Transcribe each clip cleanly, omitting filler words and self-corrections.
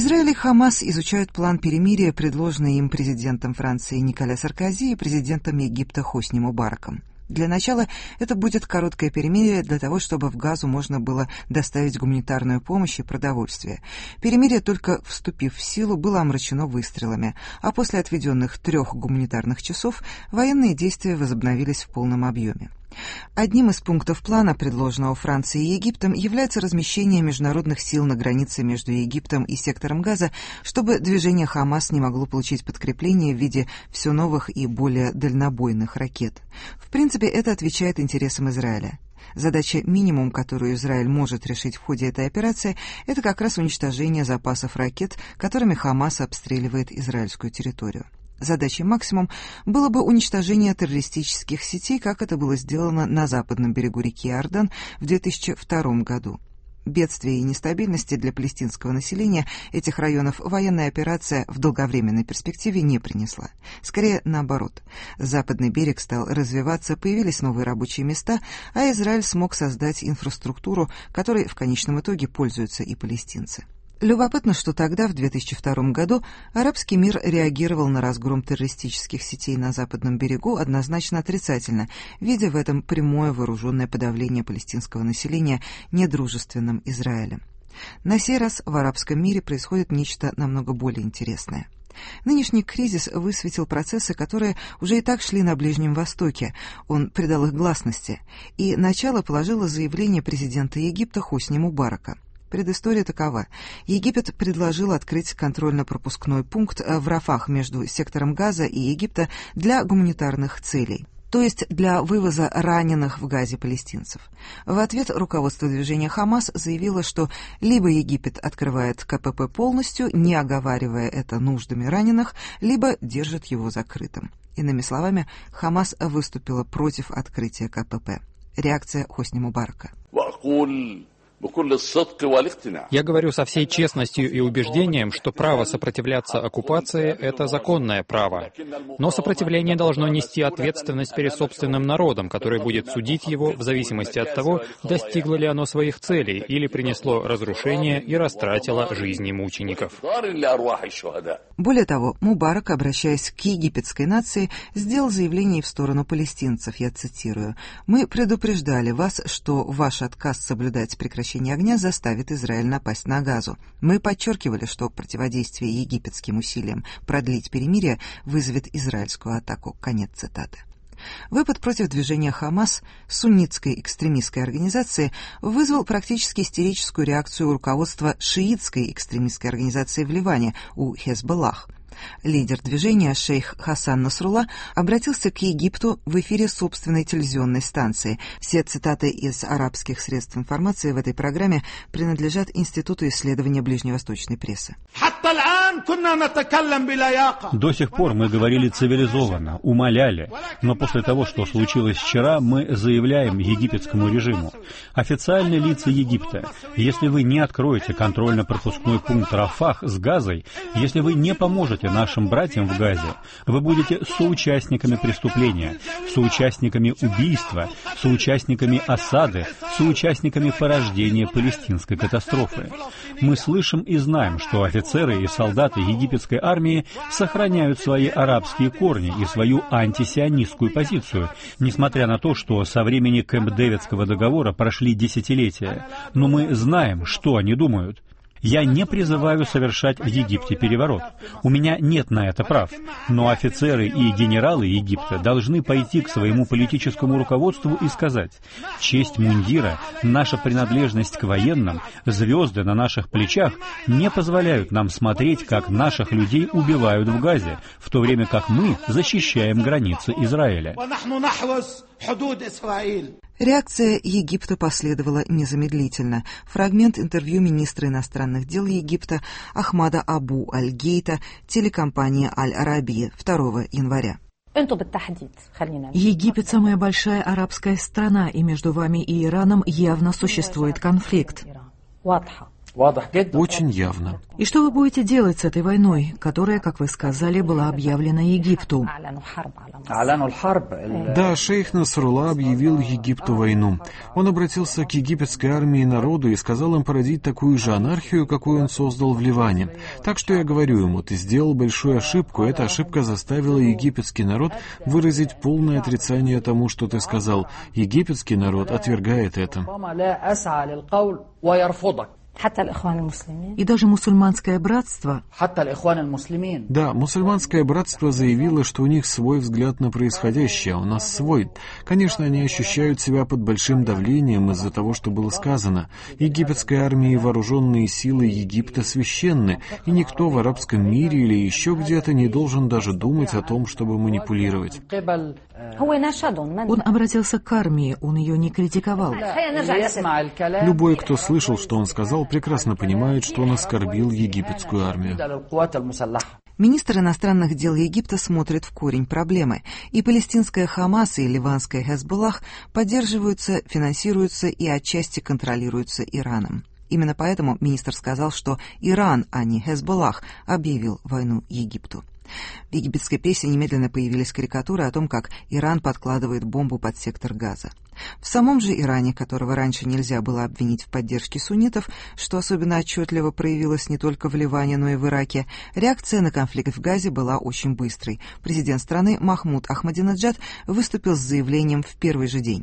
Израиль и Хамас изучают план перемирия, предложенный им президентом Франции Николя Саркози и президентом Египта Хосни Мубараком. Для начала это будет короткое перемирие для того, чтобы в Газу можно было доставить гуманитарную помощь и продовольствие. Перемирие, только вступив в силу, было омрачено выстрелами, а после отведенных 3 гуманитарных часов военные действия возобновились в полном объеме. Одним из пунктов плана, предложенного Францией и Египтом, является размещение международных сил на границе между Египтом и сектором Газа, чтобы движение Хамас не могло получить подкрепление в виде все новых и более дальнобойных ракет. В принципе, это отвечает интересам Израиля. Задача минимум, которую Израиль может решить в ходе этой операции, это как раз уничтожение запасов ракет, которыми Хамас обстреливает израильскую территорию. Задачей максимум было бы уничтожение террористических сетей, как это было сделано на западном берегу реки Иордан в 2002 году. Бедствия и нестабильности для палестинского населения этих районов военная операция в долговременной перспективе не принесла. Скорее, наоборот. Западный берег стал развиваться, появились новые рабочие места, а Израиль смог создать инфраструктуру, которой в конечном итоге пользуются и палестинцы. Любопытно, что тогда, в 2002 году, арабский мир реагировал на разгром террористических сетей на западном берегу однозначно отрицательно, видя в этом прямое вооруженное подавление палестинского населения недружественным Израилем. На сей раз в арабском мире происходит нечто намного более интересное. Нынешний кризис высветил процессы, которые уже и так шли на Ближнем Востоке. Он придал их гласности, и начало положило заявление президента Египта Хосни Мубарака. Предыстория такова. Египет предложил открыть контрольно-пропускной пункт в Рафах между сектором Газа и Египта для гуманитарных целей, то есть для вывоза раненых в Газе палестинцев. В ответ руководство движения Хамас заявило, что либо Египет открывает КПП полностью, не оговаривая это нуждами раненых, либо держит его закрытым. Иными словами, Хамас выступила против открытия КПП. Реакция Хосни Мубарака. Я говорю со всей честностью и убеждением, что право сопротивляться оккупации — это законное право. Но сопротивление должно нести ответственность перед собственным народом, который будет судить его в зависимости от того, достигло ли оно своих целей или принесло разрушение и растратило жизни мучеников. Более того, Мубарак, обращаясь к египетской нации, сделал заявление в сторону палестинцев, я цитирую: «Мы предупреждали вас, что ваш отказ соблюдать прекращение огня заставит Израиль напасть на Газу. Мы подчеркивали, что противодействие египетским усилиям продлить перемирие вызовет израильскую атаку». Конец цитаты. Выпад против движения Хамас, суннитской экстремистской организации, вызвал практически истерическую реакцию руководства шиитской экстремистской организации в Ливане, у Хезболлах. Лидер движения, шейх Хасан Насрулла, обратился к Египту в эфире собственной телевизионной станции. Все цитаты из арабских средств информации в этой программе принадлежат Институту исследования ближневосточной прессы. До сих пор мы говорили цивилизованно, умоляли, но после того, что случилось вчера, мы заявляем египетскому режиму: официальные лица Египта, если вы не откроете контрольно-пропускной пункт Рафах с Газой, если вы не поможете нашим братьям в Газе, вы будете соучастниками преступления, соучастниками убийства, соучастниками осады, соучастниками порождения палестинской катастрофы. Мы слышим и знаем, что офицеры и солдаты египетской армии сохраняют свои арабские корни и свою антисионистскую позицию, несмотря на то, что со времени Кэмп-Дэвидского договора прошли десятилетия. Но мы знаем, что они думают. Я не призываю совершать в Египте переворот. У меня нет на это прав. Но офицеры и генералы Египта должны пойти к своему политическому руководству и сказать: честь мундира, наша принадлежность к военным, звезды на наших плечах не позволяют нам смотреть, как наших людей убивают в Газе, в то время как мы защищаем границы Израиля. Реакция Египта последовала незамедлительно. Фрагмент интервью министра иностранных дел Египта Ахмада Абу Аль-Гейта телекомпании Аль-Арабия 2 января. Египет — самая большая арабская страна, и между вами и Ираном явно существует конфликт. Очень явно. И что вы будете делать с этой войной, которая, как вы сказали, была объявлена Египту? Да, шейх Насрулла объявил Египту войну. Он обратился к египетской армии и народу и сказал им породить такую же анархию, какую он создал в Ливане. Так что я говорю ему, ты сделал большую ошибку. Эта ошибка заставила египетский народ выразить полное отрицание тому, что ты сказал. Египетский народ отвергает это. И даже мусульманское братство? Да, мусульманское братство заявило, что у них свой взгляд на происходящее, а у нас свой. Конечно, они ощущают себя под большим давлением из-за того, что было сказано. Египетская армия и вооруженные силы Египта священны, и никто в арабском мире или еще где-то не должен даже думать о том, чтобы манипулировать. Он обратился к армии, он ее не критиковал. Любой, кто слышал, что он сказал, прекрасно понимает, что он оскорбил египетскую армию. Министр иностранных дел Египта смотрит в корень проблемы, и палестинская Хамас и ливанская Хезболлах поддерживаются, финансируются и отчасти контролируются Ираном. Именно поэтому министр сказал, что Иран, а не Хезболлах, объявил войну Египту. В египетской прессе немедленно появились карикатуры о том, как Иран подкладывает бомбу под сектор Газа. В самом же Иране, которого раньше нельзя было обвинить в поддержке суннитов, что особенно отчетливо проявилось не только в Ливане, но и в Ираке, реакция на конфликт в Газе была очень быстрой. Президент страны Махмуд Ахмадинеджад выступил с заявлением в первый же день.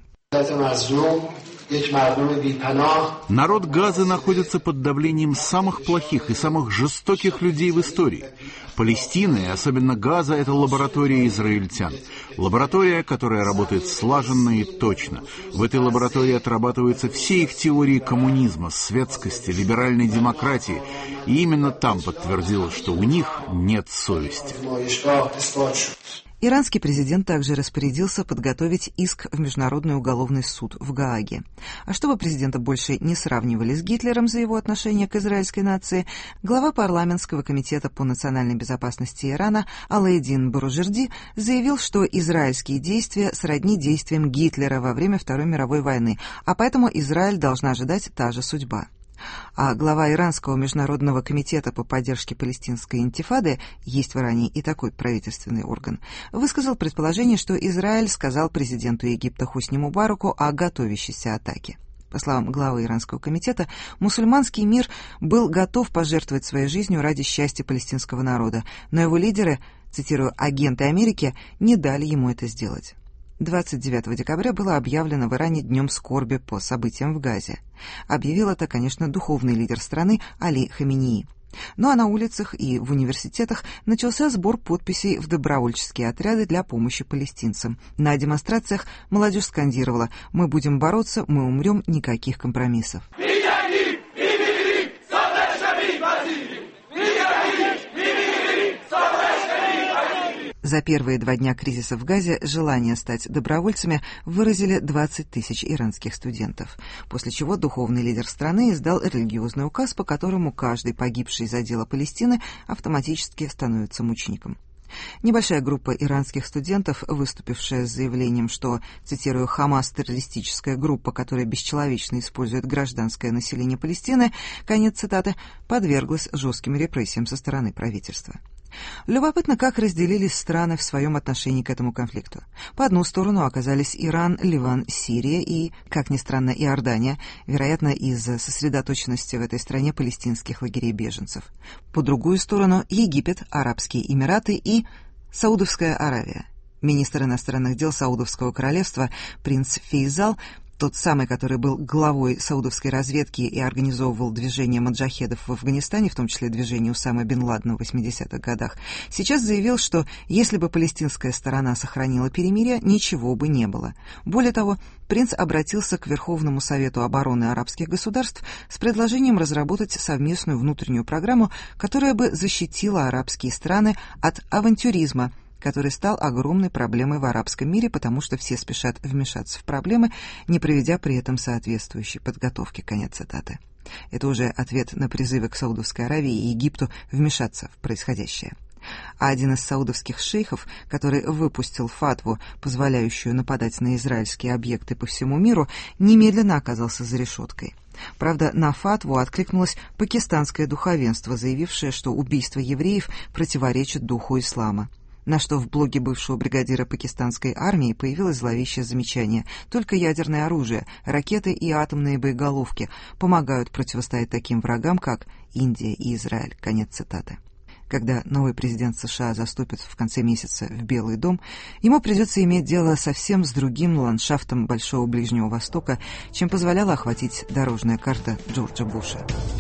Народ Газы находится под давлением самых плохих и самых жестоких людей в истории. Палестина, и особенно Газа, это лаборатория израильтян. Лаборатория, которая работает слаженно и точно. В этой лаборатории отрабатываются все их теории коммунизма, светскости, либеральной демократии. И именно там подтвердилось, что у них нет совести. Иранский президент также распорядился подготовить иск в Международный уголовный суд в Гааге. А чтобы президента больше не сравнивали с Гитлером за его отношение к израильской нации, глава парламентского комитета по национальной безопасности Ирана Алаэдин Боружерди заявил, что израильские действия сродни действиям Гитлера во время Второй мировой войны, а поэтому Израиль должна ожидать та же судьба. А глава Иранского международного комитета по поддержке палестинской интифады, есть в Иране и такой правительственный орган, высказал предположение, что Израиль сказал президенту Египта Хосни Мубараку о готовящейся атаке. По словам главы Иранского комитета, мусульманский мир был готов пожертвовать своей жизнью ради счастья палестинского народа, но его лидеры, цитирую, «агенты Америки», не дали ему это сделать. 29 декабря было объявлено в Иране днем скорби по событиям в Газе. Объявил это, конечно, духовный лидер страны Али Хаменеи. Ну а на улицах и в университетах начался сбор подписей в добровольческие отряды для помощи палестинцам. На демонстрациях молодежь скандировала: «Мы будем бороться, мы умрем, никаких компромиссов». За первые 2 дня кризиса в Газе желание стать добровольцами выразили 20 тысяч иранских студентов, после чего духовный лидер страны издал религиозный указ, по которому каждый погибший за дело Палестины автоматически становится мучеником. Небольшая группа иранских студентов, выступившая с заявлением, что, цитирую, «Хамас — террористическая группа, которая бесчеловечно использует гражданское население Палестины», конец цитаты, подверглась жестким репрессиям со стороны правительства. Любопытно, как разделились страны в своем отношении к этому конфликту. По одну сторону оказались Иран, Ливан, Сирия и, как ни странно, Иордания, вероятно, из-за сосредоточенности в этой стране палестинских лагерей беженцев. По другую сторону — Египет, Арабские Эмираты и Саудовская Аравия. Министр иностранных дел Саудовского королевства принц Фейзал, тот самый, который был главой саудовской разведки и организовывал движение маджахедов в Афганистане, в том числе движение Усама бен Ладена в 80-х годах, сейчас заявил, что если бы палестинская сторона сохранила перемирие, ничего бы не было. Более того, принц обратился к Верховному Совету обороны арабских государств с предложением разработать совместную внутреннюю программу, которая бы защитила арабские страны от авантюризма, который стал огромной проблемой в арабском мире, потому что все спешат вмешаться в проблемы, не проведя при этом соответствующей подготовки. Конец цитаты. Это уже ответ на призывы к Саудовской Аравии и Египту вмешаться в происходящее. а один из саудовских шейхов, который выпустил фатву, позволяющую нападать на израильские объекты по всему миру, немедленно оказался за решеткой. Правда, на фатву откликнулось пакистанское духовенство, заявившее, что убийство евреев противоречит духу ислама. На что в блоге бывшего бригадира пакистанской армии появилось зловещее замечание: только ядерное оружие, ракеты и атомные боеголовки помогают противостоять таким врагам, как Индия и Израиль. Конец цитаты. Когда новый президент США заступит в конце месяца в Белый дом, ему придется иметь дело совсем с другим ландшафтом Большого Ближнего Востока, чем позволяла охватить дорожная карта Джорджа Буша.